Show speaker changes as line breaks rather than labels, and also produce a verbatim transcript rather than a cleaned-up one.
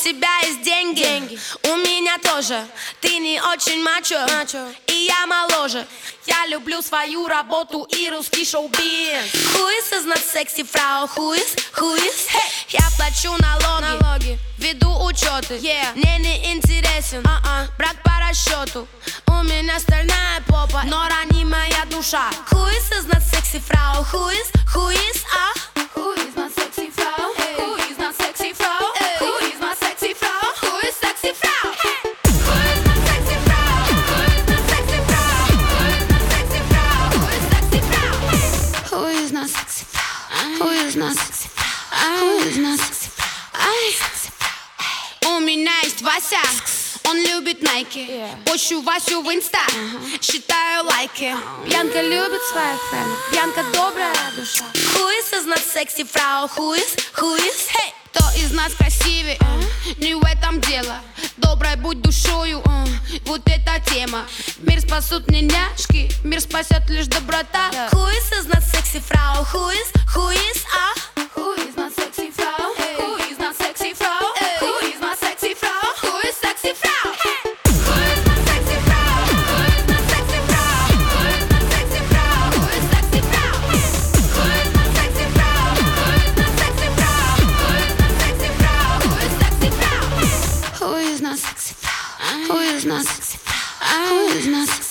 тебя есть деньги, деньги. У меня тоже. Ты не очень мачо, мачо. И я моложе. Я люблю свою работу и русский шоу-биз. Who is is not sexy frau? Who is? Who is? Hey. Я плачу налоги, налоги. Веду учеты, yeah. Мне не интересен uh-uh. брак по расчету. У меня стальная попа, но ранимая душа. Who is is not sexy frau? Who is? Who is? А?
Who is not sexy frau? Hey. Who is not sexy frau? Hey. Who is not sexy frau? Who is sexy frau? Hey. Who is not sexy frau? Who is not sexy frau? Who is sexy frau? Who is not sexy frau? Who is not sexy frau? Who is not sexy frau?
У меня есть Вася, он любит Nike.
Yeah.
Пощу Васю в инста, uh-huh. считаю лайки.
uh-huh. Бьянка любит своих френдов, Бьянка добрая душа.
Who is is not sexy frau? Who is? Who is? Hey.
Кто из нас красивее? Uh-huh. Не в этом дело. Доброй будь душою, uh. вот эта тема. Мир спасут не няшки, мир спасет лишь доброта.
Yeah. Who is is not sexy frau? Who is? Who is? А?
Who is not sexy frau? Hey. Who is not sexy frau? Hey. Who is not sexy frau? Who is sexy frau? Hey. Who is not sexy frau? Who is not sexy frau? Who is not sexy frau? Who is sexy frau? Hey. Who is not sexy frau? Who is not sexy frau? Who is not sexy frau? Who is sexy frau? Hey. Who is not sexy frau? Who is not sexy frau? Who is not sexy frau?